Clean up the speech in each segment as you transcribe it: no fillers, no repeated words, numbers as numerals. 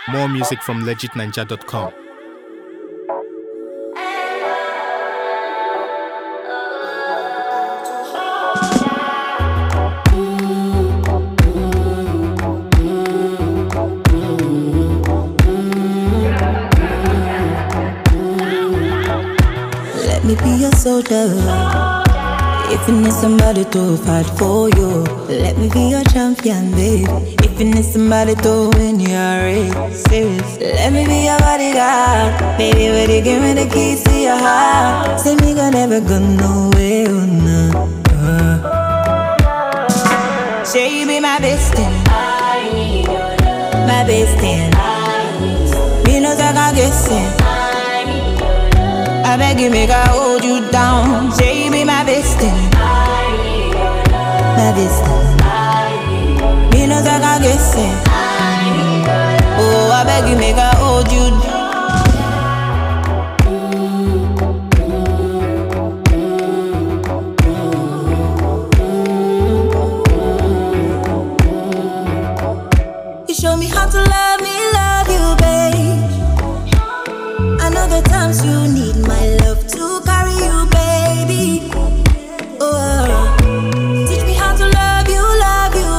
More music from legitninja.com. Let me be a soldier. If you need somebody to fight for you, let me be your champion, babe. If you need somebody to win your races, let me be your bodyguard. Baby, will you give me the keys to your heart? Say me gonna never go nowhere, oh no. Say you be my bestie, I need your love. My bestie, me no talk I guess it. I beg you, make I hold you down. Say you be my bestie, I need your love. My bestie, me no talk I guess it. Oh, I beg you, make I hold you down. You show me how to love me, love you, babe. I know the times you need my love to carry you, baby. Oh, teach me how to love you,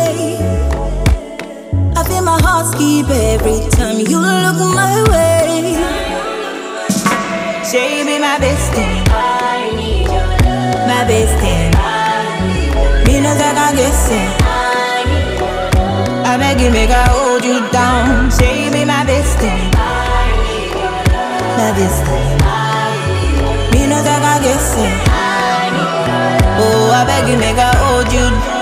babe. I feel my heart skip every time you look my way. Say you be my bestie, I need your love. My bestie, me no talk I guess it. I beg you, make I hold you down. Say you be my bestie, my bestie, me no talk I guess it. Oh, I beg you, make I hold you down.